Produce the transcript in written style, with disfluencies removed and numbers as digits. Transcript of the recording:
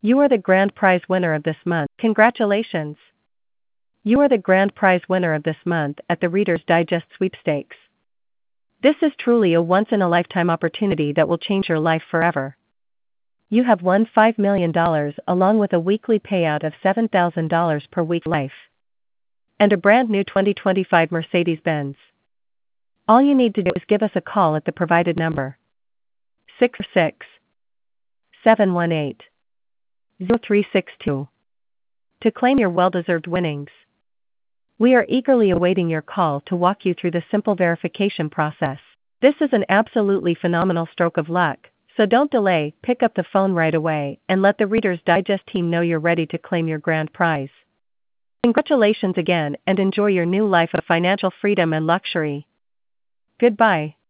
You are the grand prize winner of this month. Congratulations! You are the grand prize winner of this month at the Reader's Digest sweepstakes. This is truly a once-in-a-lifetime opportunity that will change your life forever. You have won $5 million along with a weekly payout of $7,000 per week life. And a brand new 2025 Mercedes-Benz. All you need to do is give us a call at the provided number. 646-718-0362 to claim your well-deserved winnings. We are eagerly awaiting your call to walk you through the simple verification process. This is an absolutely phenomenal stroke of luck, so don't delay, pick up the phone right away and let the Reader's Digest team know you're ready to claim your grand prize. Congratulations again and enjoy your new life of financial freedom and luxury. Goodbye.